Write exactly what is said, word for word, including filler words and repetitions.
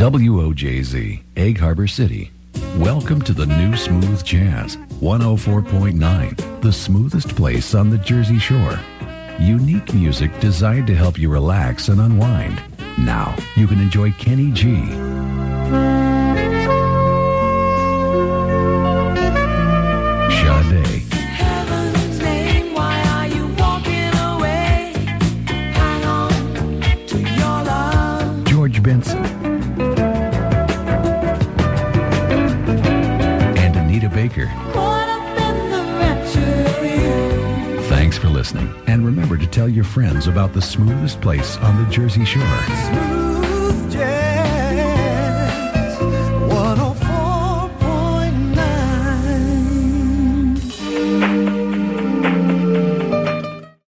W O J Z, Egg Harbor City. Welcome to the new Smooth Jazz, one oh four point nine, the smoothest place on the Jersey Shore. Unique music designed to help you relax and unwind. Now, you can enjoy Kenny G. Sade. Heaven's name, why are you walking away? Hang on to your love. George Benson. And Anita Baker. Caught up in the rapture of you. Thanks for listening. And remember to tell your friends about the smoothest place on the Jersey Shore. Smooth